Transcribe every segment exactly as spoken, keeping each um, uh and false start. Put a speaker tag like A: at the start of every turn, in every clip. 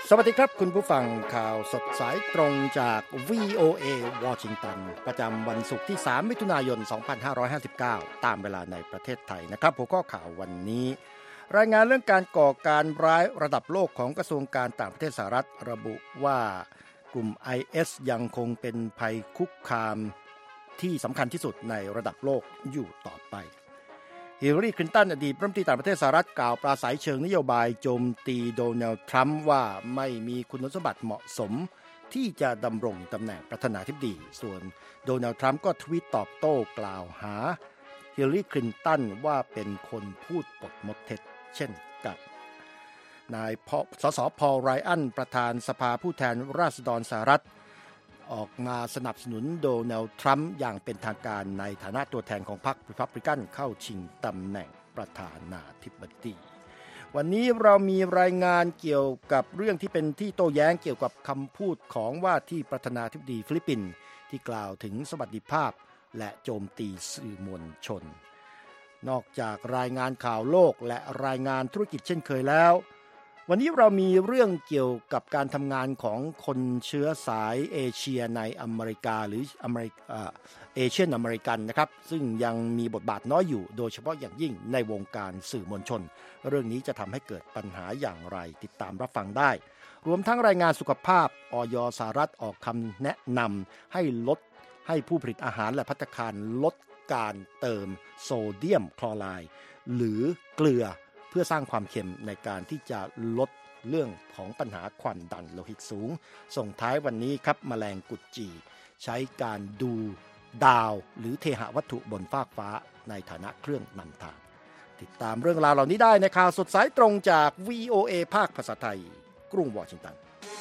A: สวัสดีครับคุณผู้ฟังข่าวสดสายตรงจาก วี โอ เอ วอชิงตันประจำวันศุกร์ที่สามมิถุนายนสองพันห้าร้อยห้าสิบเก้าตามเวลาในประเทศไทยนะครับหัวข้อข่าววันนี้รายงานเรื่องการก่อการร้ายระดับโลกของกระทรวงการต่างประเทศสหรัฐระบุว่ากลุ่ม ไอ เอส ยังคงเป็นภัยคุกคามที่สำคัญที่สุดในระดับโลกอยู่ต่อไปฮิลลารี คลินตันอดีตรัฐมนตรีต่างประเทศสหรัฐกล่าวปราศัยเชิงนโยบายโจมตีโดนัลด์ทรัมป์ว่าไม่มีคุณสมบัติเหมาะสมที่จะดำรงตำแหน่งประธานาธิบดีส่วนโดนัลด์ทรัมป์ก็ทวีตตอบโต้กล่าวหาฮิลลารี คลินตันว่าเป็นคนพูดปดมดเท็จเช่นกันนายสสพอล ไรอันประธานสภาผู้แทนราษฎรสหรัฐออกมาสนับสนุนโดนัลด์ทรัมป์อย่างเป็นทางการในฐานะตัวแทนของพรรครีพับลิกันเข้าชิงตำแหน่งประธานาธิบดีวันนี้เรามีรายงานเกี่ยวกับเรื่องที่เป็นที่โต้แย้งเกี่ยวกับคำพูดของว่าที่ประธานาธิบดีฟิลิปปินส์ที่กล่าวถึงสวัสดิภาพและโจมตีสื่อมวลชนนอกจากรายงานข่าวโลกและรายงานธุรกิจเช่นเคยแล้ววันนี้เรามีเรื่องเกี่ยวกับการทำงานของคนเชื้อสายเอเชียในอเมริกาหรืออเมริกาเอเชียนอเมริกันนะครับซึ่งยังมีบทบาทน้อยอยู่โดยเฉพาะอย่างยิ่งในวงการสื่อมวลชนเรื่องนี้จะทำให้เกิดปัญหาอย่างไรติดตามรับฟังได้รวมทั้งรายงานสุขภาพอย.สหรัฐออกคำแนะนำให้ลดให้ผู้ผลิตอาหารและภัตตาคารลดการเติมโซเดียมคลอไรด์หรือเกลือเพื่อสร้างความเค็มในการที่จะลดเรื่องของปัญหาความดันโลหิตสูงส่งท้ายวันนี้ครับแมลงกุดจีใช้การดูดาวหรือเทหวัตถุบนฟากฟ้าในฐานะเครื่องนำทางติดตามเรื่องราวเหล่านี้ได้ในข่าวสดสายตรงจาก วี โอ เอ ภาคภาษาไทยกรุงวอชิงตัน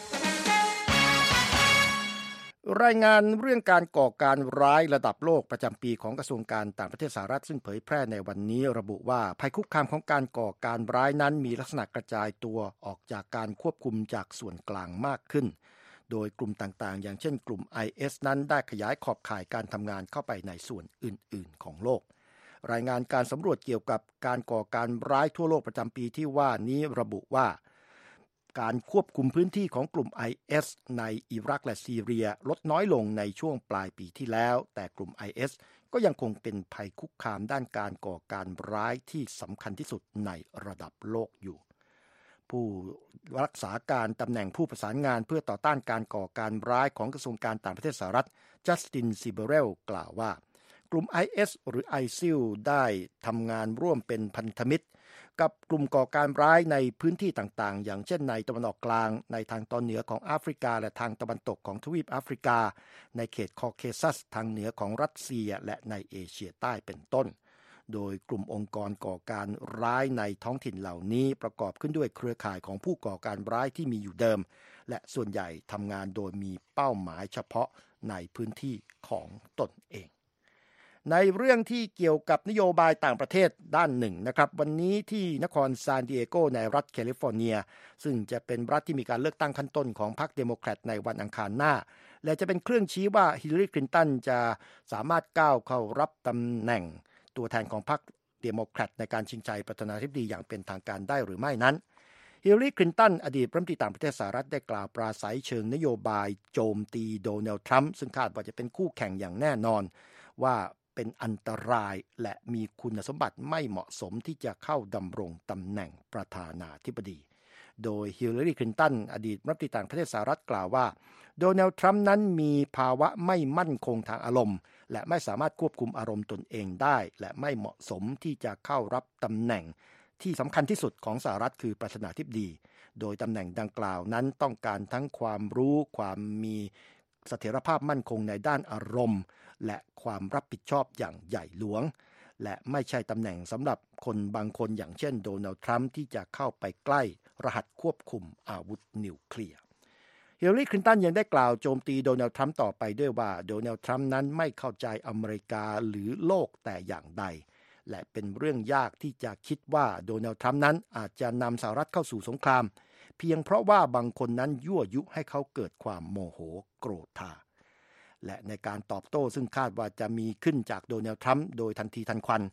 A: รายงานเรื่องการก่อการร้ายระดับโลกประจำปีของกระทรวงการต่างประเทศสหรัฐซึ่งเผยแพร่ในวันนี้ระบุว่าภัยคุกคามของการก่อการร้ายนั้นมีลักษณะกระจายตัวออกจากการควบคุมจากส่วนกลางมากขึ้นโดยกลุ่มต่างๆอย่างเช่นกลุ่ม ไอ เอส นั้นได้ขยายขอบข่ายการทำงานเข้าไปในส่วนอื่นๆของโลกรายงานการสำรวจเกี่ยวกับการก่อการร้ายทั่วโลกประจำปีที่ว่านี้ระบุว่าการควบคุมพื้นที่ของกลุ่ม ไอ เอส ในอิรักและซีเรียลดน้อยลงในช่วงปลายปีที่แล้วแต่กลุ่ม ไอ เอส ก็ยังคงเป็นภัยคุกคามด้านการก่อการร้ายที่สำคัญที่สุดในระดับโลกอยู่ผู้รักษาการตำแหน่งผู้ประสานงานเพื่อต่อต้านการก่อการร้ายของกระทรวงการต่างประเทศสหรัฐจัสติน ซิเบเรลกล่าวว่ากลุ่ม ไอ เอส หรือ ไอซิล ได้ทำงานร่วมเป็นพันธมิตรกับกลุ่มก่อการร้ายในพื้นที่ต่างๆอย่างเช่นในตะวันออกกลางในทางตอนเหนือของแอฟริกาและทางตะวันตกของทวีปแอฟริกาในเขตคอเคซัสทางเหนือของรัสเซียและในเอเชียใต้เป็นต้นโดยกลุ่มองค์กรก่อการร้ายในท้องถิ่นเหล่านี้ประกอบขึ้นด้วยเครือข่ายของผู้ก่อการร้ายที่มีอยู่เดิมและส่วนใหญ่ทำงานโดยมีเป้าหมายเฉพาะในพื้นที่ของตนเองในเรื่องที่เกี่ยวกับนโยบายต่างประเทศด้านหนึ่งนะครับวันนี้ที่นครซานดิเอโกในรัฐแคลิฟอร์เนียซึ่งจะเป็นรัฐที่มีการเลือกตั้งขั้นต้นของพรรคเดโมแครตในวันอังคารหน้าและจะเป็นเครื่องชี้ว่าฮิลลารี คลินตันจะสามารถก้าวเข้ารับตำแหน่งตัวแทนของพรรคเดโมแครตในการชิงชัยประธานาธิบดีอย่างเป็นทางการได้หรือไม่นั้นฮิลลารี คลินตันอดีตรัฐมนตรีต่างประเทศสหรัฐได้กล่าวปราศัยเชิงนโยบายโจมตีโดนัลด์ทรัมป์ซึ่งคาดว่าจะเป็นคู่แข่งอย่างแน่นอนว่าเป็นอันตรายและมีคุณสมบัติไม่เหมาะสมที่จะเข้าดำรงตำแหน่งประธานาธิบดีโดยฮิลลารี คลินตันอดีตรัฐมนตรีต่างประเทศสหรัฐกล่าวว่าโดนัลด์ทรัมป์นั้นมีภาวะไม่มั่นคงทางอารมณ์และไม่สามารถควบคุมอารมณ์ตนเองได้และไม่เหมาะสมที่จะเข้ารับตำแหน่งที่สำคัญที่สุดของสหรัฐคือประธานาธิบดีโดยตำแหน่งดังกล่าวนั้นต้องการทั้งความรู้ความมีเสถียรภาพมั่นคงในด้านอารมณ์และความรับผิดชอบอย่างใหญ่หลวงและไม่ใช่ตำแหน่งสำหรับคนบางคนอย่างเช่นโดนัลด์ทรัมป์ที่จะเข้าไปใกล้รหัสควบคุมอาวุธนิวเคลียร์ฮิลลารี คลินตันยังได้กล่าวโจมตีโดนัลด์ทรัมป์ต่อไปด้วยว่าโดนัลด์ทรัมป์นั้นไม่เข้าใจอเมริกาหรือโลกแต่อย่างใดและเป็นเรื่องยากที่จะคิดว่าโดนัลด์ทรัมป์นั้นอาจจะนำสหรัฐเข้าสู่สงครามเพียงเพราะว่าบางคนนั้นยั่วยุให้เขาเกิดความโมโหโกรธาและในการตอบโต้ซึ่งคาดว่าจะมีขึ้นจากโดนัลด์ทรัมป์โดยทันทีทันควัน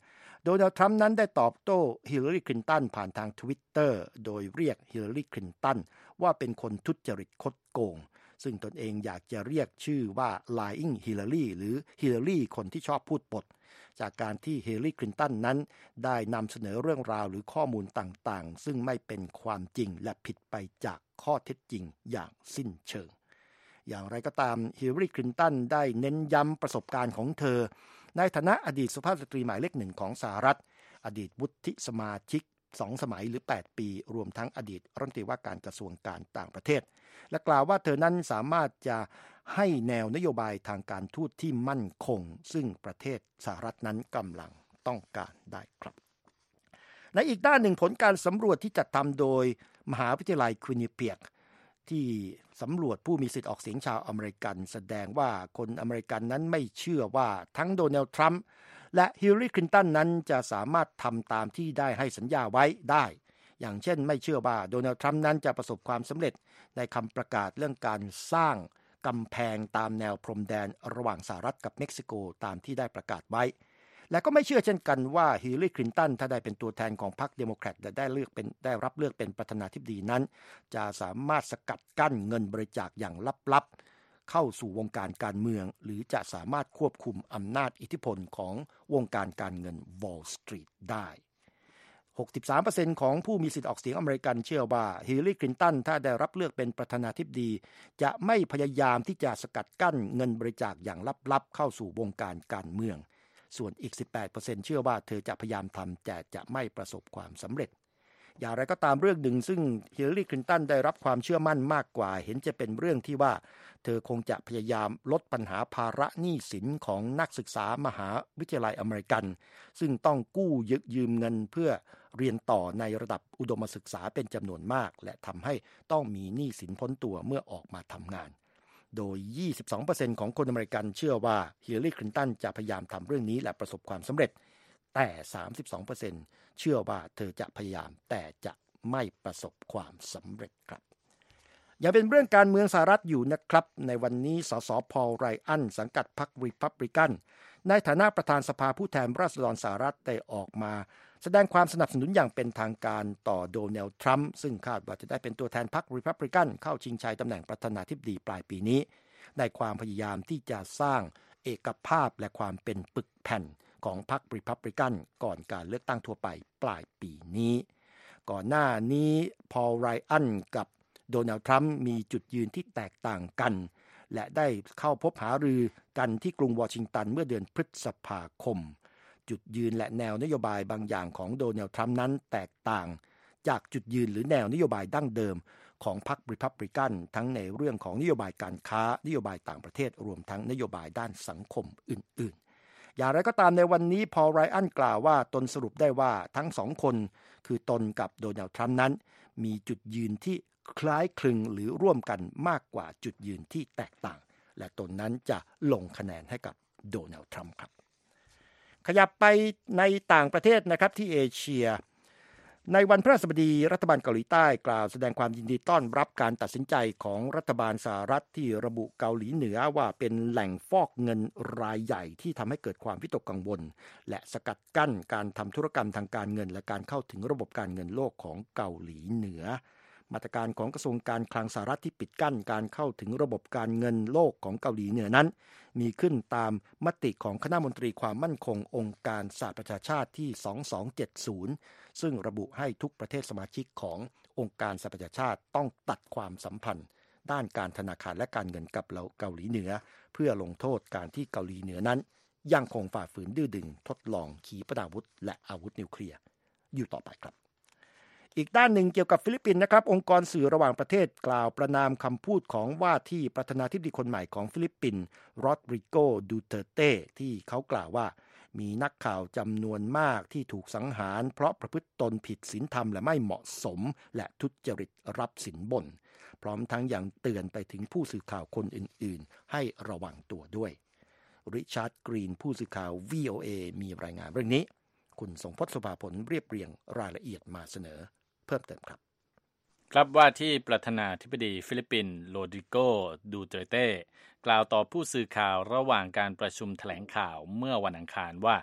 A: โดนัลด์ทรัมป์นั้นได้ตอบโต้ฮิลลารีคลินตันผ่านทาง Twitter โดยเรียกฮิลลารีคลินตันว่าเป็นคนทุจริตคดโกงซึ่งตนเองอยากจะเรียกชื่อว่า Lying Hillary หรือฮิลลารีคนที่ชอบพูดปดจากการที่ฮิลลารีคลินตันนั้นได้นำเสนอเรื่องราวหรือข้อมูลต่างๆซึ่งไม่เป็นความจริงและผิดไปจากข้อเท็จจริงอย่างสิ้นเชิงอย่างไรก็ตามฮิลลารีคลินตันได้เน้นย้ำประสบการณ์ของเธอในฐานะอดีตสุภาพสตรีหมายเลขหนึ่งของสหรัฐอดีตวุฒิสมาชิกสองสมัยหรือแปดปีรวมทั้งอดีตรัฐมนตรีว่าการกระทรวงการต่างประเทศและกล่าวว่าเธอนั้นสามารถจะให้แนวนโยบายทางการทูตที่มั่นคงซึ่งประเทศสหรัฐนั้นกำลังต้องการได้ครับในอีกด้านหนึ่งผลการสำรวจที่จัดทำโดยมหาวิทยาลัยควินิเปียกที่สำรวจผู้มีสิทธิออกเสียงชาวอเมริกันแสดงว่าคนอเมริกันนั้นไม่เชื่อว่าทั้งโดนัลด์ทรัมป์และฮิลลารีคลินตันนั้นจะสามารถทำตามที่ได้ให้สัญญาไว้ได้อย่างเช่นไม่เชื่อว่าโดนัลด์ทรัมป์นั้นจะประสบความสำเร็จในคำประกาศเรื่องการสร้างกำแพงตามแนวพรมแดนระหว่างสหรัฐกับเม็กซิโกตามที่ได้ประกาศไว้และก็ไม่เชื่อเช่นกันว่าฮิลลารีคลินตันถ้าได้เป็นตัวแทนของพรรคเดโมแครตและได้เลือกเป็นได้รับเลือกเป็นประธานาธิบดีนั้นจะสามารถสกัดกั้นเงินบริจาคอย่างลับๆเข้าสู่วงการการเมืองหรือจะสามารถควบคุมอำนาจอิทธิพลของวงการการเงิน Wall Street ได้ หกสิบสามเปอร์เซ็นต์ ของผู้มีสิทธิออกเสียงอเมริกันเชื่อว่าฮิลลารีคลินตันถ้าได้รับเลือกเป็นประธานาธิบดีจะไม่พยายามที่จะสกัดกั้นเงินบริจาคอย่างลับๆเข้าสู่วงการการเมืองส่วนอีก สิบแปดเปอร์เซ็นต์ เชื่อว่าเธอจะพยายามทำแต่จะไม่ประสบความสำเร็จอย่างไรก็ตามเรื่องหนึ่งซึ่งฮิลลารีคลินตันได้รับความเชื่อมั่นมากกว่าเห็นจะเป็นเรื่องที่ว่าเธอคงจะพยายามลดปัญหาภาระหนี้สินของนักศึกษามหาวิทยาลัยอเมริกันซึ่งต้องกู้ยืมเงินเพื่อเรียนต่อในระดับอุดมศึกษาเป็นจำนวนมากและทำให้ต้องมีหนี้สินพ้นตัวเมื่อออกมาทำงานโดย ยี่สิบสองเปอร์เซ็นต์ ของคนอเมริกันเชื่อว่าฮิลลารีคลินตันจะพยายามทำเรื่องนี้และประสบความสำเร็จแต่ สามสิบสองเปอร์เซ็นต์ เชื่อว่าเธอจะพยายามแต่จะไม่ประสบความสำเร็จครับยังเป็นเรื่องการเมืองสหรัฐอยู่นะครับในวันนี้สสพอลไรอันสังกัดพรรครีพับลิกันในฐานะประธานสภาผู้แทนราษฎรสหรัฐได้ออกมาแสดงความสนับสนุนอย่างเป็นทางการต่อโดนัลด์ทรัมป์ซึ่งคาดว่าจะได้เป็นตัวแทนพรรครีพับลิกันเข้าชิงชัยตำแหน่งประธานาธิบดีปลายปีนี้ในความพยายามที่จะสร้างเอกภาพและความเป็นปึกแผ่นของพรรครีพับลิกันก่อนการเลือกตั้งทั่วไปปลายปีนี้ก่อนหน้านี้พอลไรอันกับโดนัลด์ทรัมป์มีจุดยืนที่แตกต่างกันและได้เข้าพบหารือกันที่กรุงวอชิงตันเมื่อเดือนพฤษภาคมจุดยืนและแนวนโยบายบางอย่างของโดนัลด์ทรัมป์นั้นแตกต่างจากจุดยืนหรือแนวนโยบายดั้งเดิมของพรรครีพับลิกันทั้งในเรื่องของนโยบายการค้านโยบายต่างประเทศรวมทั้งนโยบายด้านสังคมอื่นๆอย่างไรก็ตามในวันนี้พอลไรอันกล่าวว่าตนสรุปได้ว่าทั้งสองคนคือตนกับโดนัลด์ทรัมป์นั้นมีจุดยืนที่คล้ายคลึงหรือร่วมกันมากกว่าจุดยืนที่แตกต่างและตนนั้นจะลงคะแนนให้กับโดนัลด์ทรัมป์ครับขยับไปในต่างประเทศนะครับที่เอเชียในวันพฤหัสบดีรัฐบาลเกาหลีใต้กล่าวแสดงความยินดีต้อนรับการตัดสินใจของรัฐบาลสหรัฐที่ระบุเกาหลีเหนือว่าเป็นแหล่งฟอกเงินรายใหญ่ที่ทำให้เกิดความวิตกกังวลและสกัดกั้นการทำธุรกรรมทางการเงินและการเข้าถึงระบบการเงินโลกของเกาหลีเหนือมาตรการของกระทรวงการคลังสหรัฐที่ปิดกั้นการเข้าถึงระบบการเงินโลกของเกาหลีเหนือนั้นมีขึ้นตามมติของคณะมนตรีความมั่นคงองค์การสหประชาชาติที่สองพันสองร้อยเจ็ดสิบซึ่งระบุให้ทุกประเทศสมาชิกขององค์การสหประชาชาติต้องตัดความสัมพันธ์ด้านการธนาคารและการเงินกับเกาหลีเหนือเพื่อลงโทษการที่เกาหลีเหนือนั้นยังคงฝ่าฝืนดื้อดึงทดลองขีปนาวุธและอาวุธนิวเคลียร์อยู่ต่อไปครับอีกด้านหนึ่งเกี่ยวกับฟิลิปปินส์นะครับองค์กรสื่อระหว่างประเทศกล่าวประณามคำพูดของว่าที่ประธานาธิบดีคนใหม่ของฟิลิปปินส์โรดริโก ดูเตเต้ที่เขากล่าวว่ามีนักข่าวจำนวนมากที่ถูกสังหารเพราะประพฤติตนผิดศีลธรรมและไม่เหมาะสมและทุจริตรับสินบนพร้อมทั้งยังเตือนไปถึงผู้สื่อข่าวคนอื่นๆให้ระวังตัวด้วยริชาร์ดกรีนผู้สื่อข่าว วี โอ เอ มีรายงานเรื่องนี้คุณสงพจน์ สุภาผลเรียบเรียงรายละเอียดมาเสนอเพิ่มเติมครับ
B: ครับว่าที่ประธานาธิบดีฟิลิปปินส์โรดริโก ดูเตเต้กล่าวต่อผู้สื่อข่าวระหว่างการประชุมแถลงข่าวเมื่อวันอังคารว่า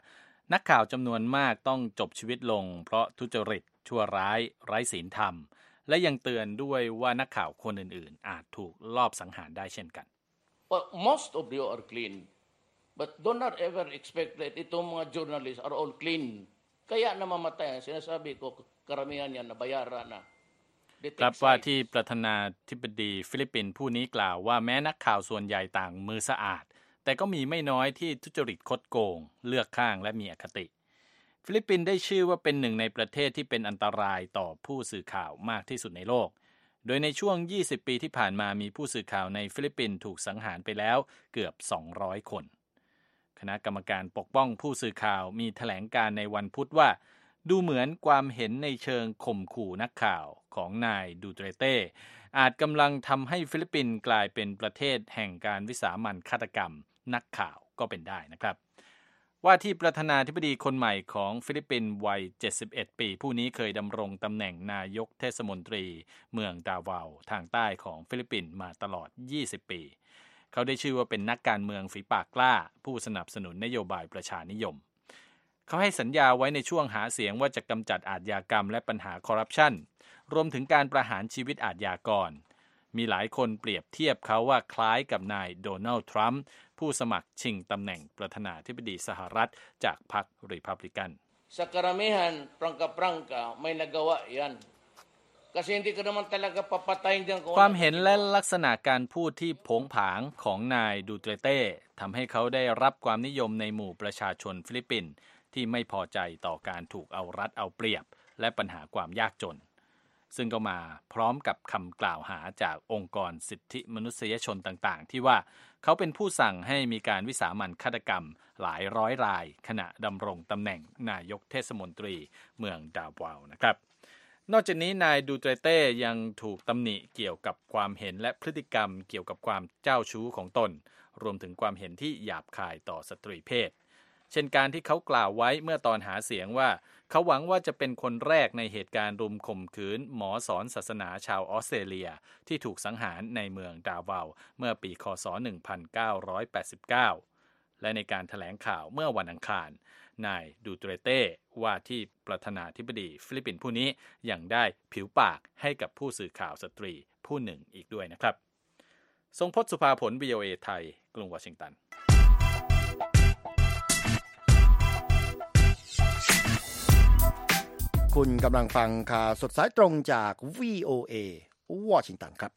B: นักข่าวจำนวนมากต้องจบชีวิตลงเพราะทุจริตชั่วร้ายไร้ศีลธรรมและยังเตือนด้วยว่านักข่าวคนอื่นๆอาจถูกลอบสังหารได้เช่นกัน
C: Well, most of you are clean, but do not ever expect that itong mga journalists are all clean. Kaya namamatay. Sinasabi ko, karamihan yan nabayaran na.
B: ครับว่าที่ประธานาธิบดีฟิลิปปินส์ผู้นี้กล่าวว่าแม้นักข่าวส่วนใหญ่ต่างมือสะอาดแต่ก็มีไม่น้อยที่ทุจริตคดโกงเลือกข้างและมีอคติฟิลิปปินส์ได้ชื่อว่าเป็นหนึ่งในประเทศที่เป็นอันตรายต่อผู้สื่อข่าวมากที่สุดในโลกโดยในช่วงยี่สิบปีที่ผ่านมามีผู้สื่อข่าวในฟิลิปปินส์ถูกสังหารไปแล้วเกือบสองร้อยคนคณะกรรมการปกป้องผู้สื่อข่าวมีแถลงการในวันพุธว่าดูเหมือนความเห็นในเชิงข่มขู่นักข่าวของนายดูเตเต้อาจกำลังทำให้ฟิลิปปินส์กลายเป็นประเทศแห่งการวิสามัญฆาตกรรมนักข่าวก็เป็นได้นะครับว่าที่ประธานาธิบดีคนใหม่ของฟิลิปปินส์วัยเจ็ดสิบเอ็ดปีผู้นี้เคยดำรงตำแหน่งนายกเทศมนตรีเมืองดาวาวทางใต้ของฟิลิปปินส์มาตลอดยี่สิบปีเขาได้ชื่อว่าเป็นนักการเมืองฝีปากกล้าผู้สนับสนุนนโยบายประชานิยมเขาให้สัญญาไว้ในช่วงหาเสียงว่าจะกำจัดอาชญากรรมและปัญหาคอร์รัปชันรวมถึงการประหารชีวิตอาชญากรมีหลายคนเปรียบเทียบเขาว่าคล้ายกับนายโดนัลด์ทรัมป์ผู้สมัครชิงตำแหน่งประธานาธิบดีสหรัฐจากพรรครีพับลิกัน
C: Sa karamihan, prangka-prangka, may nagawa yan. Kasi hindi ka naman talaga papatayin diyan kung
B: ความเห็นและลักษณะการพูดที่โผงผางของนายดูเตเต้ทำให้เขาได้รับความนิยมในหมู่ประชาชนฟิลิปปินส์ที่ไม่พอใจต่อการถูกเอารัดเอาเปรียบและปัญหาความยากจนซึ่งก็มาพร้อมกับคำกล่าวหาจากองค์กรสิทธิมนุษยชนต่างๆที่ว่าเขาเป็นผู้สั่งให้มีการวิสามัญฆาตกรรมหลายร้อยรายขณะดำรงตำแหน่งนายกเทศมนตรีเมืองดาวาวนะครับนอกจากนี้นายดูเตเต้ยังถูกตำหนิเกี่ยวกับความเห็นและพฤติกรรมเกี่ยวกับความเจ้าชู้ของตนรวมถึงความเห็นที่หยาบคายต่อสตรีเพศเช่นการที่เขากล่าวไว้เมื่อตอนหาเสียงว่าเขาหวังว่าจะเป็นคนแรกในเหตุการณ์รุมข่มขืนหมอสอนศาสนาชาวออสเตรเลียที่ถูกสังหารในเมืองดาวาวเมื่อปีค.ศ. หนึ่งพันเก้าร้อยแปดสิบเก้าและในการแถลงข่าวเมื่อวันอังคารนายดูเตเต้ว่าที่ประธานาธิบดีฟิลิปปินส์ผู้นี้ยังได้ผิวปากให้กับผู้สื่อข่าวสตรีผู้หนึ่งอีกด้วยนะครับทรงพจน์สุภาผล วี โอ เอ ไทยกรุงวอชิงตัน
A: คุณกำลังฟังข่าวสดสายตรงจาก วี โอ เอ วอชิงตันครับ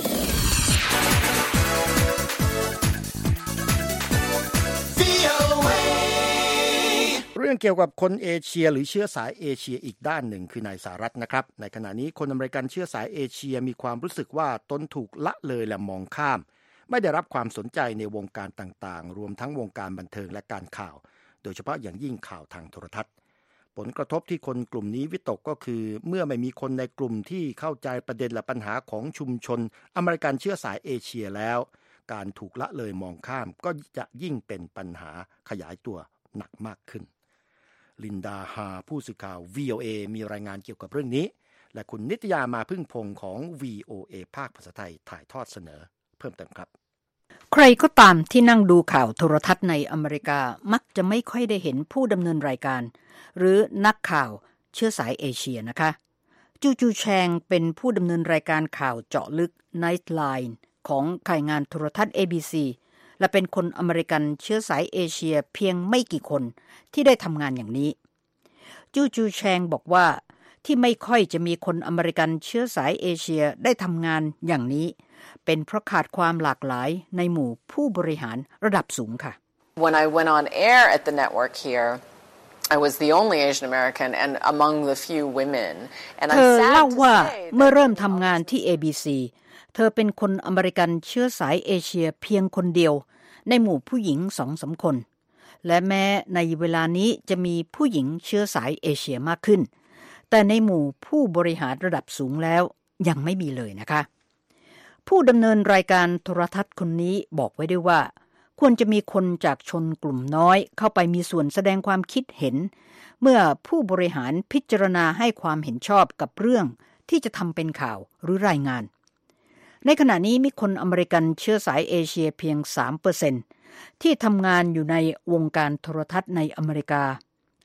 A: เรื่องเกี่ยวกับคนเอเชียหรือเชื้อสายเอเชียอีกด้านหนึ่งคือในสหรัฐนะครับในขณะนี้คนอเมริกันเชื้อสายเอเชียมีความรู้สึกว่าตนถูกละเลยและมองข้ามไม่ได้รับความสนใจในวงการต่างๆรวมทั้งวงการบันเทิงและการข่าวโดยเฉพาะอย่างยิ่งข่าวทางโทรทัศน์ผลกระทบที่คนกลุ่มนี้วิตกก็คือเมื่อไม่มีคนในกลุ่มที่เข้าใจประเด็นและปัญหาของชุมชนอเมริกันเชื้อสายเอเชียแล้วการถูกละเลยมองข้ามก็จะยิ่งเป็นปัญหาขยายตัวหนักมากขึ้นลินดาฮาผู้สื่อข่าว วี โอ เอ มีรายงานเกี่ยวกับเรื่องนี้และคุณนิตยามาพึ่งพงศ์ของ วี โอ เอ ภาคภาษาไทยถ่ายทอดเสนอเพิ่มเติมครับ
D: ใครก็ตามที่นั่งดูข่าวโทรทัศน์ในอเมริกามักจะไม่ค่อยได้เห็นผู้ดำเนินรายการหรือนักข่าวเชื้อสายเอเชียนะคะจูจูแชงเป็นผู้ดำเนินรายการข่าวเจาะลึก Nightline ของข่ายงานโทรทัศน์ เอ บี ซี และเป็นคนอเมริกันเชื้อสายเอเชียเพียงไม่กี่คนที่ได้ทำงานอย่างนี้จูจูแชงบอกว่าที่ไม่ค่อยจะมีคนอเมริกันเชื้อสายเอเชียได้ทำงานอย่างนี้เป็นเพราะขาดความหลากหลายในหมู่ผู้บริหารระดับสูงค่ะ
E: When I went on air at the network here, I was the only Asian American and among the few women. And
D: เธอเล่าว่าเมื่อเริ่มทำงานที่ เอ บี ซี เธอเป็นคนอเมริกันเชื้อสายเอเชียเพียงคนเดียวในหมู่ผู้หญิง สองสาม คนและแม้ในเวลานี้จะมีผู้หญิงเชื้อสายเอเชียมากขึ้นแต่ในหมู่ผู้บริหารระดับสูงแล้วยังไม่มีเลยนะคะผู้ดำเนินรายการโทรทัศน์คนนี้บอกไว้ด้วยว่าควรจะมีคนจากชนกลุ่มน้อยเข้าไปมีส่วนแสดงความคิดเห็นเมื่อผู้บริหารพิจารณาให้ความเห็นชอบกับเรื่องที่จะทำเป็นข่าวหรือรายงานในขณะนี้มีคนอเมริกันเชื้อสายเอเชียเพียง สามเปอร์เซ็นต์ ที่ทำงานอยู่ในวงการโทรทัศน์ในอเมริกา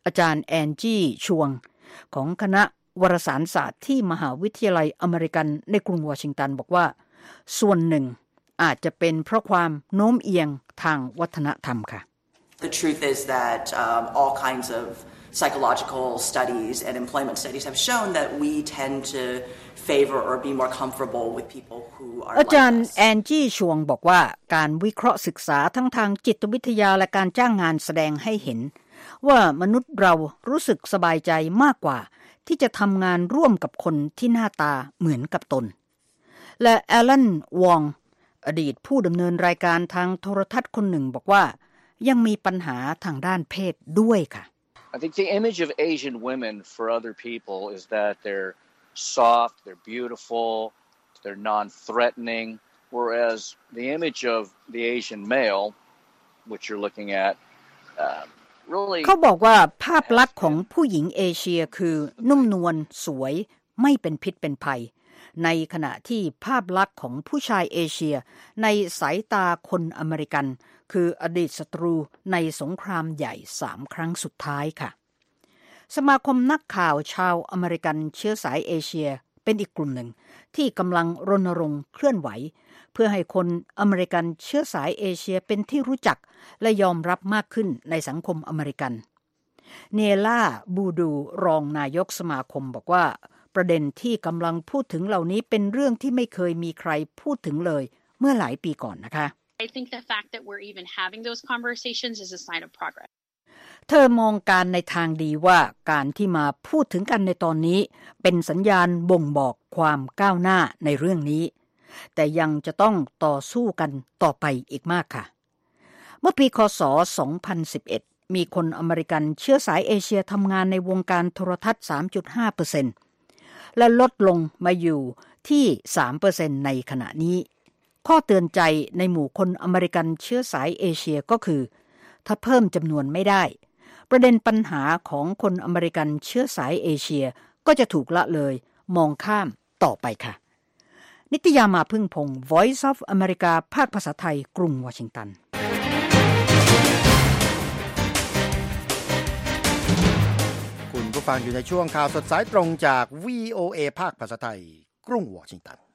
D: อาจารย์แอนจี้ชวงของคณะวารสารศาสตร์ที่มหาวิทยาลัยอเมริกันในกรุงวอชิงตันบอกว่าส่วนหนึ่งอาจจะเป็นเพราะความโน้มเอียงทางวัฒนธรรมค่ะ
F: The truth is that um, all kinds of psychological studies and employment studies have shown that we tend to favor or be more comfortable with people who are
D: อาจารย์
F: like us.
D: แอนจี้ชวงบอกว่าการวิเคราะห์ศึกษาทั้งทางจิตวิทยาและการจ้างงานแสดงให้เห็นว่ามนุษย์เรารู้สึกสบายใจมากกว่าที่จะทำงานร่วมกับคนที่หน้าตาเหมือนกับตนและแอลันวองอดีตผู้ดำเนินรายการทางโทรทัศน์คนหนึ่งบอกว่ายังมีปัญหาทางด้านเพศด้วยค่ะ
G: I think the image of Asian women for other people is that they're soft, they're beautiful, they're non-threatening, whereas the image of the Asian male, which you're looking at, uh, really
D: เขาบอกว่าภาพลักษณ์ของผู้หญิงเอเชียคือนุ่มนวลสวยไม่เป็นพิษเป็นภัยในขณะที่ภาพลักษณ์ของผู้ชายเอเชียในสายตาคนอเมริกันคืออดีตศัตรูในสงครามใหญ่สามครั้งสุดท้ายค่ะสมาคมนักข่าวชาวอเมริกันเชื้อสายเอเชียเป็นอีกกลุ่มหนึ่งที่กำลังรณรงค์เคลื่อนไหวเพื่อให้คนอเมริกันเชื้อสายเอเชียเป็นที่รู้จักและยอมรับมากขึ้นในสังคมอเมริกันเนล่าบูดูรองนายกสมาคมบอกว่าประเด็นที่กำลังพูดถึงเหล่านี้เป็นเรื่องที่ไม่เคยมีใครพูดถึงเลยเมื่อหลายปีก่อนนะคะ
H: I think the fact that we're even having those conversations is a sign of progress
D: เธอมองการในทางดีว่าการที่มาพูดถึงกันในตอนนี้เป็นสัญญาณบ่งบอกความก้าวหน้าในเรื่องนี้แต่ยังจะต้องต่อสู้กันต่อไปอีกมากค่ะเมื่อปีค.ศ. สองพันสิบเอ็ดมีคนอเมริกันเชื้อสายเอเชียทำงานในวงการโทรทัศน์ สามจุดห้าเปอร์เซ็นต์ และลดลงมาอยู่ที่ สามเปอร์เซ็นต์ ในขณะนี้ข้อเตือนใจในหมู่คนอเมริกันเชื้อสายเอเชียก็คือถ้าเพิ่มจำนวนไม่ได้ประเด็นปัญหาของคนอเมริกันเชื้อสายเอเชียก็จะถูกละเลยมองข้ามต่อไปค่ะนิตยามาพึ่งพงศ์ Voice of America ภาคภาษาไทยกรุงวอชิงตัน
A: คุณผู้ฟังอยู่ในช่วงข่าวสดสายตรงจาก วี โอ เอ ภาคภาษาไทยกรุงวอชิงตัน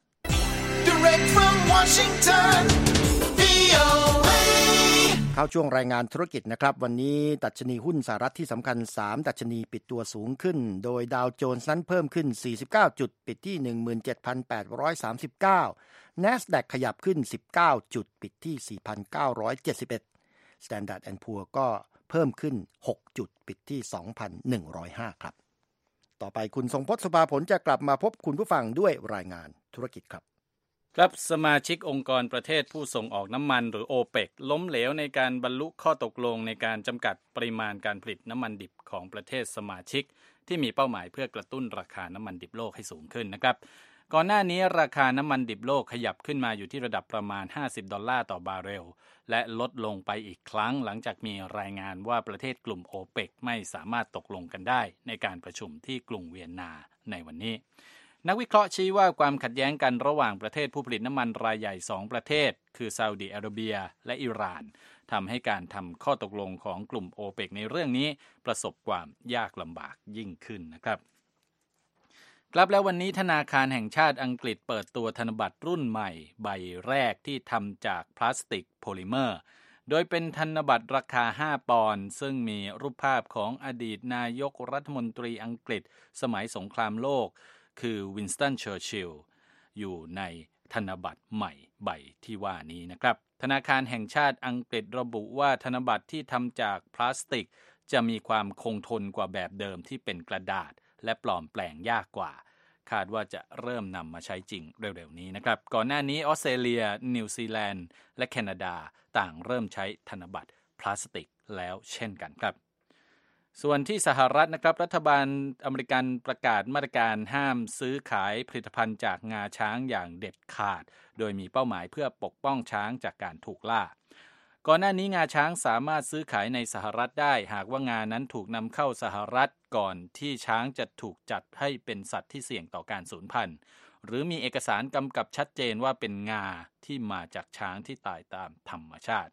I: Direct from Washington วี โอ เอ
A: เข้าช่วงรายงานธุรกิจนะครับวันนี้ดัชนีหุ้นสหรัฐที่สำคัญสามดัชนีปิดตัวสูงขึ้นโดยดาวโจนส์นั้นเพิ่มขึ้นสี่สิบเก้าจุดปิดที่ หนึ่งหมื่นเจ็ดพันแปดร้อยสามสิบเก้า NASDAQ ขยับขึ้นสิบเก้าจุดปิดที่ สี่พันเก้าร้อยเจ็ดสิบเอ็ด Standard แอนด์ Poor ก็เพิ่มขึ้นหกจุดปิดที่ สองพันหนึ่งร้อยห้า ครับต่อไปคุณทรงพจน์ สุภาผลจะกลับมาพบคุณผู้ฟังด้วยรายงานธุรกิจครับ
B: ครับสมาชิกองค์กรประเทศผู้ส่งออกน้ำมันหรือ โอเปก ล้มเหลวในการบรรลุข้อตกลงในการจำกัดปริมาณการผลิตน้ำมันดิบของประเทศสมาชิกที่มีเป้าหมายเพื่อกระตุ้นราคาน้ำมันดิบโลกให้สูงขึ้นนะครับก่อนหน้านี้ราคาน้ำมันดิบโลกขยับขึ้นมาอยู่ที่ระดับประมาณห้าสิบดอลลาร์ต่อบาร์เรลและลดลงไปอีกครั้งหลังจากมีรายงานว่าประเทศกลุ่ม โอเปก ไม่สามารถตกลงกันได้ในการประชุมที่กรุงเวียนนาในวันนี้นักวิเคราะห์ชี้ว่าความขัดแย้งกันระหว่างประเทศผู้ผลิตน้ำมันรายใหญ่สองประเทศคือซาอุดิอาระเบียและอิหร่านทำให้การทำข้อตกลงของกลุ่ม โอเปก ในเรื่องนี้ประสบความยากลำบากยิ่งขึ้นนะครับครับแล้ววันนี้ธนาคารแห่งชาติอังกฤษเปิดตัวธนบัตรรุ่นใหม่ใบแรกที่ทำจากพลาสติกโพลิเมอร์โดยเป็นธนบัตรราคาห้าปอนด์ซึ่งมีรูปภาพของอดีตนายกรัฐมนตรีอังกฤษสมัยสงครามโลกคือวินสตันเชอร์ชิลล์อยู่ในธนบัตรใหม่ใบที่ว่านี้นะครับธนาคารแห่งชาติอังกฤษระบุว่าธนบัตรที่ทำจากพลาสติกจะมีความคงทนกว่าแบบเดิมที่เป็นกระดาษและปลอมแปลงยากกว่าคาดว่าจะเริ่มนำมาใช้จริงเร็วๆนี้นะครับก่อนหน้านี้ออสเตรเลียนิวซีแลนด์และแคนาดาต่างเริ่มใช้ธนบัตรพลาสติกแล้วเช่นกันครับส่วนที่สหรัฐนะครับรัฐบาลอเมริกันประกาศมาตรการห้ามซื้อขายผลิตภัณฑ์จากงาช้างอย่างเด็ดขาดโดยมีเป้าหมายเพื่อปกป้องช้างจากการถูกล่าก่อนหน้านี้งาช้างสามารถซื้อขายในสหรัฐได้หากว่างานั้นถูกนำเข้าสหรัฐก่อนที่ช้างจะถูกจัดให้เป็นสัตว์ที่เสี่ยงต่อการสูญพันธุ์หรือมีเอกสารกำกับชัดเจนว่าเป็นงาที่มาจากช้างที่ตายตามธรรมชาติ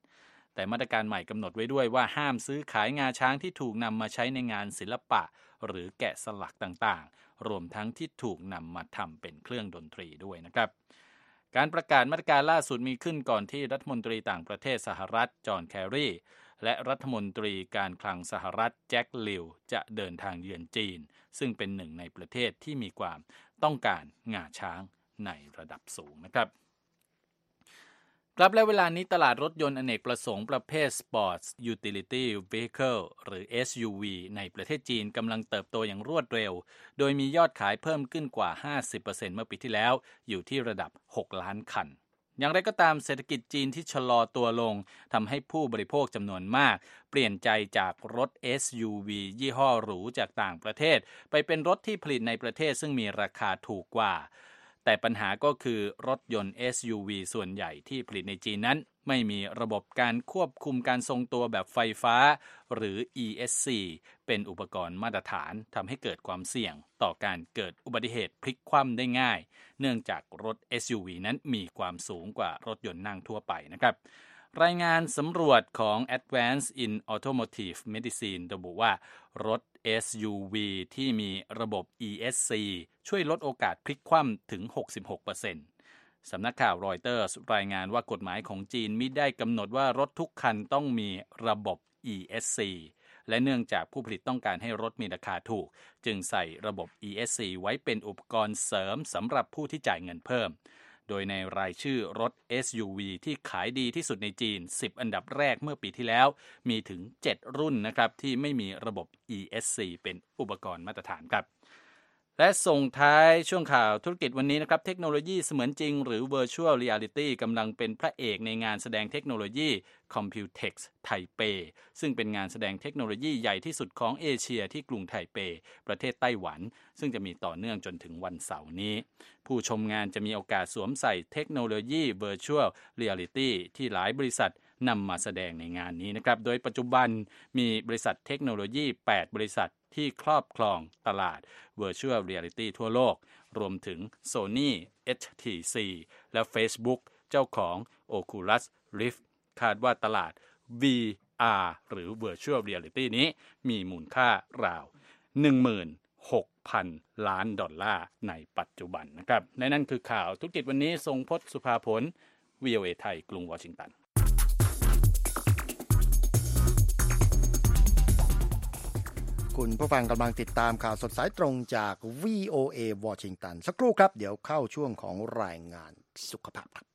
B: แต่มาตรการใหม่กำหนดไว้ด้วยว่าห้ามซื้อขายงาช้างที่ถูกนำมาใช้ในงานศิลปะหรือแกะสลักต่างๆรวมทั้งที่ถูกนำมาทำเป็นเครื่องดนตรีด้วยนะครับการประกาศมาตรการล่าสุดมีขึ้นก่อนที่รัฐมนตรีต่างประเทศสหรัฐจอห์นแครีและรัฐมนตรีการคลังสหรัฐแจ็คลิวจะเดินทางเยือนจีนซึ่งเป็นหนึ่งในประเทศที่มีความต้องการงาช้างในระดับสูงนะครับครับและเวลานี้ตลาดรถยนต์อเนกประสงค์ประเภท Sports Utility Vehicle หรือ เอส ยู วี ในประเทศจีนกำลังเติบโตอย่างรวดเร็วโดยมียอดขายเพิ่มขึ้นกว่า ห้าสิบเปอร์เซ็นต์ เมื่อปีที่แล้วอยู่ที่ระดับหกล้านคันอย่างไรก็ตามเศรษฐกิจจีนที่ชะลอตัวลงทำให้ผู้บริโภคจำนวนมากเปลี่ยนใจจากรถ เอส ยู วี ยี่ห้อหรูจากต่างประเทศไปเป็นรถที่ผลิตในประเทศซึ่งมีราคาถูกกว่าแต่ปัญหาก็คือรถยนต์ เอส ยู วี ส่วนใหญ่ที่ผลิตในจีนนั้นไม่มีระบบการควบคุมการทรงตัวแบบไฟฟ้าหรือ อี เอส ซี เป็นอุปกรณ์มาตรฐานทำให้เกิดความเสี่ยงต่อการเกิดอุบัติเหตุพลิกคว่ำได้ง่ายเนื่องจากรถ เอส ยู วี นั้นมีความสูงกว่ารถยนต์นั่งทั่วไปนะครับรายงานสำรวจของ Advance in Automotive Medicine ระบุว่ารถ เอส ยู วี ที่มีระบบ อี เอส ซี ช่วยลดโอกาสพลิกคว่ำถึง หกสิบหกเปอร์เซ็นต์ สำนักข่าวรอยเตอร์สรายงานว่ากฎหมายของจีนมิได้กำหนดว่ารถทุกคันต้องมีระบบ อี เอส ซี และเนื่องจากผู้ผลิตต้องการให้รถมีราคาถูกจึงใส่ระบบ อี เอส ซี ไว้เป็นอุปกรณ์เสริมสำหรับผู้ที่จ่ายเงินเพิ่มโดยในรายชื่อรถ เอส ยู วี ที่ขายดีที่สุดในจีนสิบอันดับแรกเมื่อปีที่แล้วมีถึงเจ็ดรุ่นนะครับที่ไม่มีระบบ อี เอส ซี เป็นอุปกรณ์มาตรฐานครับและส่งท้ายช่วงข่าวธุรกิจวันนี้นะครับเทคโนโลยีเสมือนจริงหรือ Virtual Reality กำลังเป็นพระเอกในงานแสดงเทคโนโลยี Computex ไทเปซึ่งเป็นงานแสดงเทคโนโลยีใหญ่ที่สุดของเอเชียที่กรุงไทเปประเทศไต้หวันซึ่งจะมีต่อเนื่องจนถึงวันเสาร์นี้ผู้ชมงานจะมีโอกาสสวมใส่เทคโนโลยี Virtual Reality ที่หลายบริษัทนำมาแสดงในงานนี้นะครับโดยปัจจุบันมีบริษัทเทคโนโลยีแปดบริษัทที่ครอบครองตลาด Virtual Reality ทั่วโลกรวมถึง Sony เอช ที ซี และ Facebook เจ้าของ Oculus Rift คาดว่าตลาด วี อาร์ หรือ Virtual Reality นี้มีมูลค่าราว หนึ่งหมื่นหกพัน ล้านดอลลาร์ในปัจจุบันนะครับและนั่นคือข่าวธุรกิจวันนี้ทรงพจน์สุภาผล วี โอ เอ ไทยกรุงวอชิงตัน
A: คุณผู้ฟังกำลังติดตามข่าวสดสายตรงจาก วี โอ เอ วอชิงตันสักครู่ครับเดี๋ยวเข้าช่วงของรายงานสุขภาพครับ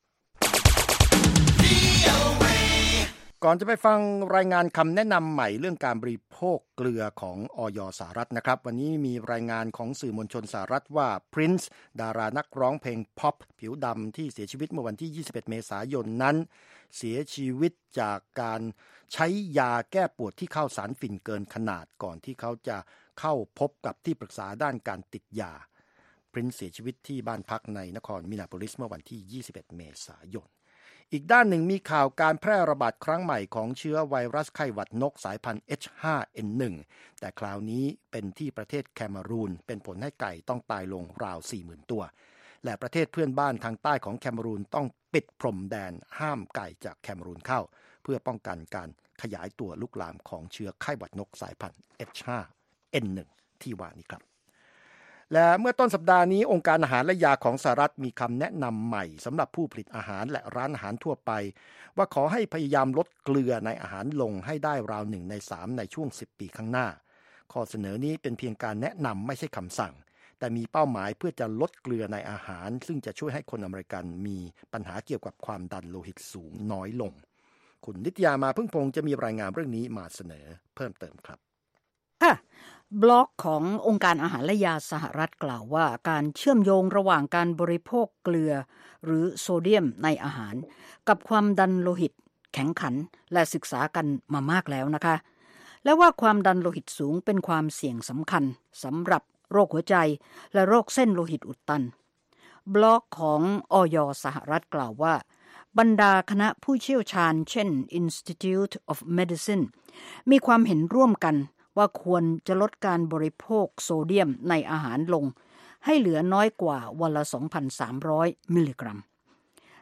A: ก่อนจะไปฟังรายงานคำแนะนำใหม่เรื่องการบริโภคเกลือของอย.สหรัฐนะครับวันนี้มีรายงานของสื่อมวลชนสหรัฐว่า Prince ดารานักร้องเพลงพ็อปผิวดำที่เสียชีวิตเมื่อวันที่ยี่สิบเอ็ดเมษายนนั้นเสียชีวิตจากการใช้ยาแก้ปวดที่เข้าสารฝิ่นเกินขนาดก่อนที่เขาจะเข้าพบกับที่ปรึกษาด้านการติดยา Prince เสียชีวิตที่บ้านพักในนครมินาโพลิสเมื่อวันที่ยี่สิบเอ็ดเมษายนอีกด้านหนึ่งมีข่าวการแพร่ระบาดครั้งใหม่ของเชื้อไวรัสไข้หวัดนกสายพันธุ์ เอช ไฟว์ เอ็น วัน แต่คราวนี้เป็นที่ประเทศแคเมรูนเป็นผลให้ไก่ต้องตายลงราว สี่หมื่น ตัวและประเทศเพื่อนบ้านทางใต้ของแคเมรูนต้องปิดพรมแดนห้ามไก่จากแคเมรูนเข้าเพื่อป้องกันการขยายตัวลุกลามของเชื้อไข้หวัดนกสายพันธุ์ เอช ไฟว์ เอ็น วัน ที่ว่านี้ครับและเมื่อต้นสัปดาห์นี้องค์การอาหารและยาของสหรัฐมีคำแนะนำใหม่สำหรับผู้ผลิตอาหารและร้านอาหารทั่วไปว่าขอให้พยายามลดเกลือในอาหารลงให้ได้ราวหนึ่งในสามในช่วงสิบปีข้างหน้าข้อเสนอนี้เป็นเพียงการแนะนำไม่ใช่คำสั่งแต่มีเป้าหมายเพื่อจะลดเกลือในอาหารซึ่งจะช่วยให้คนอเมริกันมีปัญหาเกี่ยวกับความดันโลหิตสูงน้อยลงคุณนิตยามาพึ่งพงษ์จะมีรายงานเรื่องนี้มาเสนอเพิ่มเติมครับ
D: ค่ะบล็อกขององค์การอาหารและยาสหรัฐกล่าวว่าการเชื่อมโยงระหว่างการบริโภคเกลือหรือโซเดียมในอาหารกับความดันโลหิตแข็งขันและศึกษากันมามากแล้วนะคะและว่าความดันโลหิตสูงเป็นความเสี่ยงสำคัญสำหรับโรคหัวใจและโรคเส้นโลหิตอุดตันบล็อกของอย.สหรัฐกล่าวว่าบรรดาคณะผู้เชี่ยวชาญเช่น Institute of Medicine มีความเห็นร่วมกันว่าควรจะลดการบริโภคโซเดียมในอาหารลงให้เหลือน้อยกว่าวันละ สองพันสามร้อย มิลลิกรัม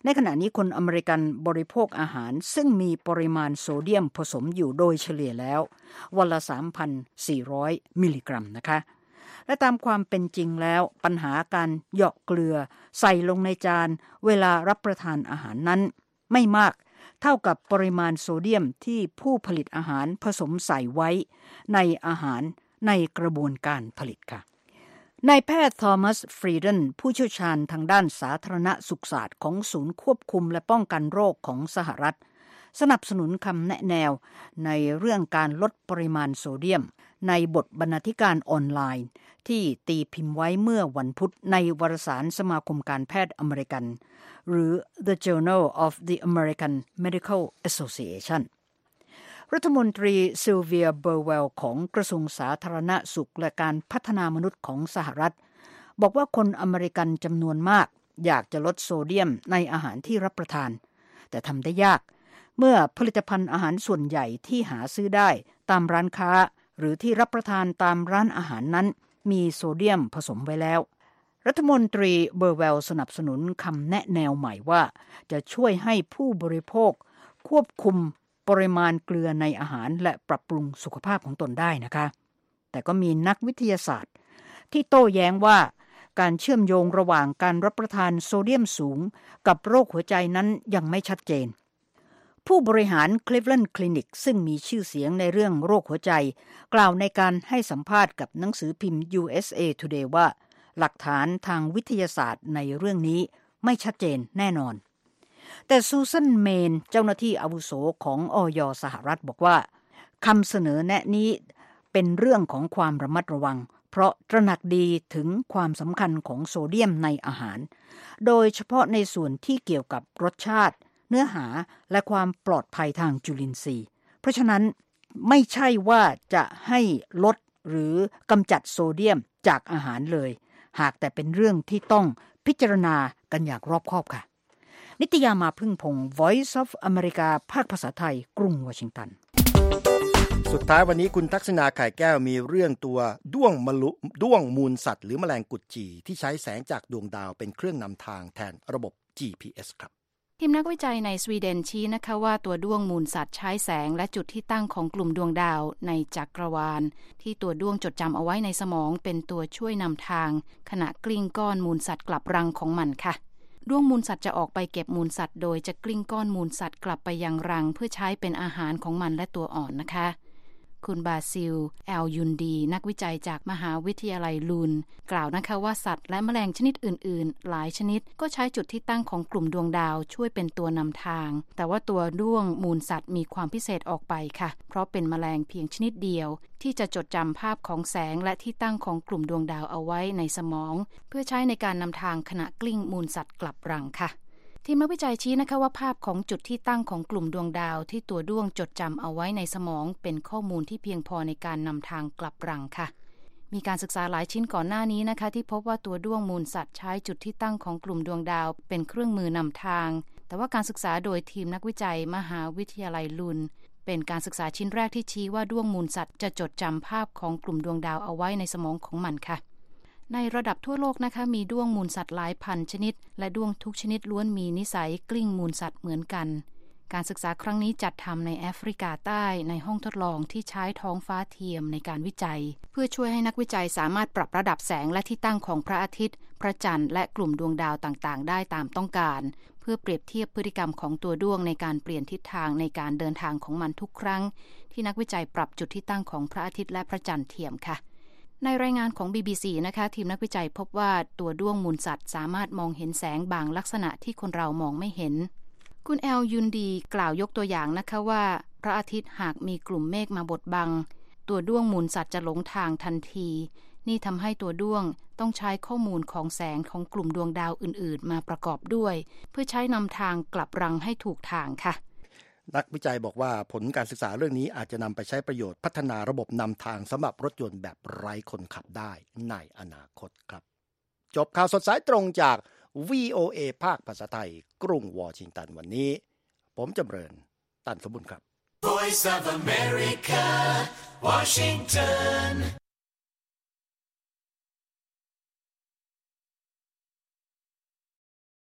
D: ในขณะนี้คนอเมริกันบริโภคอาหารซึ่งมีปริมาณโซเดียมผสมอยู่โดยเฉลี่ยแล้ววันละ สามพันสี่ร้อย มิลลิกรัมนะคะและตามความเป็นจริงแล้วปัญหาการเหยาะเกลือใส่ลงในจานเวลารับประทานอาหารนั้นไม่มากเท่ากับปริมาณโซเดียมที่ผู้ผลิตอาหารผสมใส่ไว้ในอาหารในกระบวนการผลิตค่ะนายแพทย์ทอมัสฟรีเดนผู้เชี่ยวชาญทางด้านสาธารณสุขศาสตร์ของศูนย์ควบคุมและป้องกันโรคของสหรัฐสนับสนุนคำแนะแนวในเรื่องการลดปริมาณโซเดียมในบทบรรณาธิการออนไลน์ที่ตีพิมพ์ไว้เมื่อวันพุธในวารสารสมาคมการแพทย์อเมริกันหรือ The Journal of the American Medical Association รัฐมนตรีซิลเวียเบอร์เวลของกระทรวงสาธารณสุขและการพัฒนามนุษย์ของสหรัฐบอกว่าคนอเมริกันจำนวนมากอยากจะลดโซเดียมในอาหารที่รับประทานแต่ทำได้ยากเมื่อผลิตภัณฑ์อาหารส่วนใหญ่ที่หาซื้อได้ตามร้านค้าหรือที่รับประทานตามร้านอาหารนั้นมีโซเดียมผสมไว้แล้วรัฐมนตรีเบอร์เวลสนับสนุนคำแนะแนวใหม่ว่าจะช่วยให้ผู้บริโภคควบคุมปริมาณเกลือในอาหารและปรับปรุงสุขภาพของตนได้นะคะแต่ก็มีนักวิทยาศาสตร์ที่โต้แย้งว่าการเชื่อมโยงระหว่างการรับประทานโซเดียมสูงกับโรคหัวใจนั้นยังไม่ชัดเจนผู้บริหาร Cleveland Clinic ซึ่งมีชื่อเสียงในเรื่องโรคหัวใจกล่าวในการให้สัมภาษณ์กับหนังสือพิมพ์ ยู เอส เอ Today ว่าหลักฐานทางวิทยาศาสตร์ในเรื่องนี้ไม่ชัดเจนแน่นอนแต่ซูซันเมนเจ้าหน้าที่อาวุโสของอย.สหรัฐบอกว่าคำเสนอแนะนี้เป็นเรื่องของความระมัดระวังเพราะตระหนักดีถึงความสำคัญของโซเดียมในอาหารโดยเฉพาะในส่วนที่เกี่ยวกับรสชาติเนื้อหาและความปลอดภัยทางจุลินทรีย์เพราะฉะนั้นไม่ใช่ว่าจะให้ลดหรือกำจัดโซเดียมจากอาหารเลยหากแต่เป็นเรื่องที่ต้องพิจารณากันอย่างรอบคอบค่ะนิตยามาพึ่งพงศ์ Voice of America ภาคภาษาไทยกรุงวอชิงตัน
A: สุดท้ายวันนี้คุณทักษณาไข่แก้วมีเรื่องตัวด้วงมะลุด้วงมูลสัตว์หรือแมลงกุดจี่ที่ใช้แสงจากดวงดาวเป็นเครื่องนำทางแทนระบบ จี พี เอส ครับ
J: ทีมนักวิจัยในสวีเดนชี้นะคะว่าตัวด้วงมูลสัตว์ใช้แสงและจุดที่ตั้งของกลุ่มดวงดาวในจักรวาลที่ตัวด้วงจดจำเอาไว้ในสมองเป็นตัวช่วยนำทางขณะกลิ้งก้อนมูลสัตว์กลับรังของมันค่ะด้วงมูลสัตว์จะออกไปเก็บมูลสัตว์โดยจะกลิ้งก้อนมูลสัตว์กลับไปยังรังเพื่อใช้เป็นอาหารของมันและตัวอ่อนนะคะคุณบาซิลแอลยุนดีนักวิจัยจากมหาวิทยาลัยลูนกล่าวนะคะว่าสัตว์และแมลงชนิดอื่นๆหลายชนิดก็ใช้จุดที่ตั้งของกลุ่มดวงดาวช่วยเป็นตัวนำทางแต่ว่าตัวด้วงมูลสัตว์มีความพิเศษออกไปค่ะเพราะเป็นแมลงเพียงชนิดเดียวที่จะจดจำภาพของแสงและที่ตั้งของกลุ่มดวงดาวเอาไว้ในสมองเพื่อใช้ในการนำทางขณะกลิ้งมูลสัตว์กลับรังค่ะทีมนักวิจัยชี้นะคะว่าภาพของจุดที่ตั้งของกลุ่มดวงดาวที่ตัวด้วงจดจำเอาไว้ในสมองเป็นข้อมูลที่เพียงพอในการนำทางกลับรังค่ะมีการศึกษาหลายชิ้นก่อนหน้านี้นะคะที่พบว่าตัวด้วงมูลสัตว์ใช้จุดที่ตั้งของกลุ่มดวงดาวเป็นเครื่องมือนำทางแต่ว่าการศึกษาโดยทีมนักวิจัยมหาวิทยาลัยลุนเป็นการศึกษาชิ้นแรกที่ชี้ว่าด้วงมูลสัตว์จะจดจำภาพของกลุ่มดวงดาวเอาไว้ในสมองของมันค่ะในระดับทั่วโลกนะคะมีด้วงมูลสัตว์หลายพันชนิดและด้วงทุกชนิดล้วนมีนิสัยกลิ้งมูลสัตว์เหมือนกันการศึกษาครั้งนี้จัดทำในแอฟริกาใต้ในห้องทดลองที่ใช้ท้องฟ้าเทียมในการวิจัยเพื่อช่วยให้นักวิจัยสามารถปรับระดับแสงและที่ตั้งของพระอาทิตย์พระจันทร์และกลุ่มดวงดาวต่างๆได้ตามต้องการเพื่อเปรียบเทียบพฤติกรรมของตัวด้วงในการเปลี่ยนทิศทางในการเดินทางของมันทุกครั้งที่นักวิจัยปรับจุดที่ตั้งของพระอาทิตย์และพระจันทร์เทียมค่ะในรายงานของ บี บี ซี นะคะทีมนักวิจัยพบว่าตัวด้วงมูลสัตว์สามารถมองเห็นแสงบางลักษณะที่คนเรามองไม่เห็นคุณแอลยุนดีกล่าวยกตัวอย่างนะคะว่าพระอาทิตย์หากมีกลุ่มเมฆมาบดบังตัวด้วงมูลสัตว์จะหลงทางทันทีนี่ทำให้ตัวด้วงต้องใช้ข้อมูลของแสงของกลุ่มดวงดาวอื่นๆมาประกอบด้วยเพื่อใช้นำทางกลับรังให้ถูกทางค่ะ
A: นักวิจัยบอกว่าผลการศึกษาเรื่องนี้อาจจะนำไปใช้ประโยชน์พัฒนาระบบนำทางสำหรับรถยนต์แบบไร้คนขับได้ในอนาคตครับจบข่าวสดสายตรงจาก วี โอ เอ ภาคภาษาไทยกรุงวอชิงตันวันนี้ผมจำเริญตันสมบุญครับ
I: Voice of America Washington